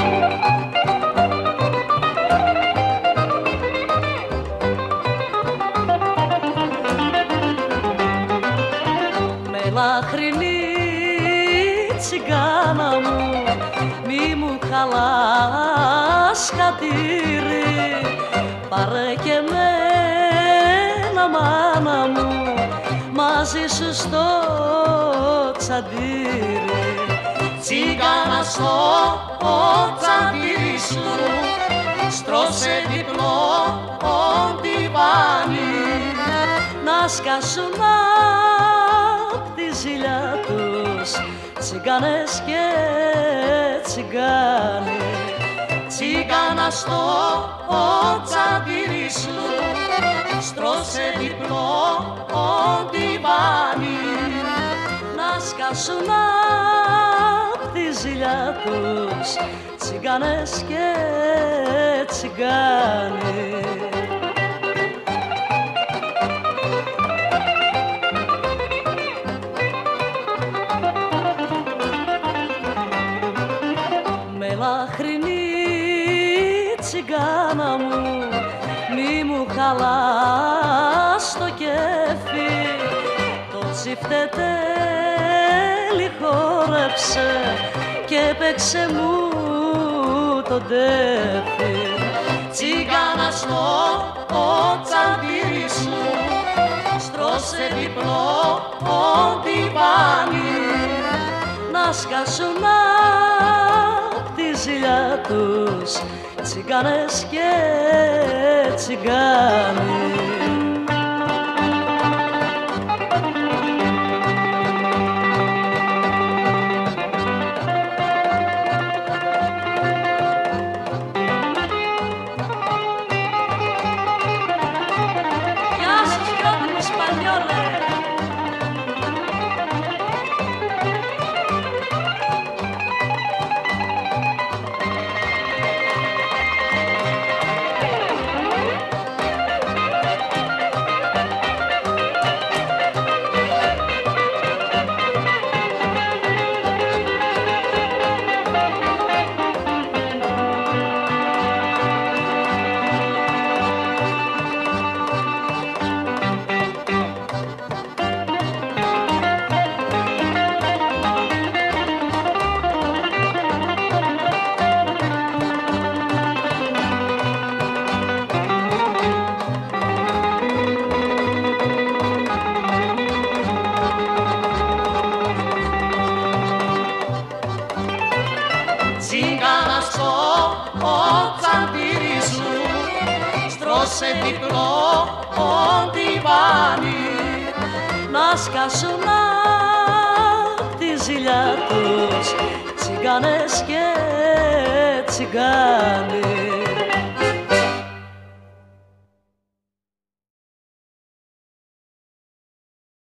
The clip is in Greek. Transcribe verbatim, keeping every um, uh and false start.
Λαχρινή τσιγκάνα μου, μη μου χαλάς χατήρι, πάρε και μένα μάνα μου, μαζί σου στο τσαντήρι. Τσιγκάνα στο τσαντήρι σου, στρώσε διπλό τιβάνι, να σκάσουν ζήλια τους τσιγκάνες και τσιγκάνοι. Τσιγκάνα στο τσαντήρι σου, στρώσε διπλό τιβάνι, να σκάσουν απ' τη ζήλια τους τσιγκάνες και τσιγκάνοι. Λαχρινή τσιγκάνα μου, μη μου χαλάς το κέφι, το τσιφτετέλι χόρεψε και παίξε μου το ντέφι. Τσιγκάνα στο τσαντήρι σου, στρώσε διπλό τιβάνι, να σκάσουν τη ζήλια τους τσιγκάνες και τσιγκάνοι. Γεια σας πρώτη μου Σπανιόλε. Τσιγκάνα στο τσαντήρι σου, στρώσε διπλό τιβάνι, να σκάσουν απ' τη ζήλια τους τσιγκάνες και τσιγκάνοι.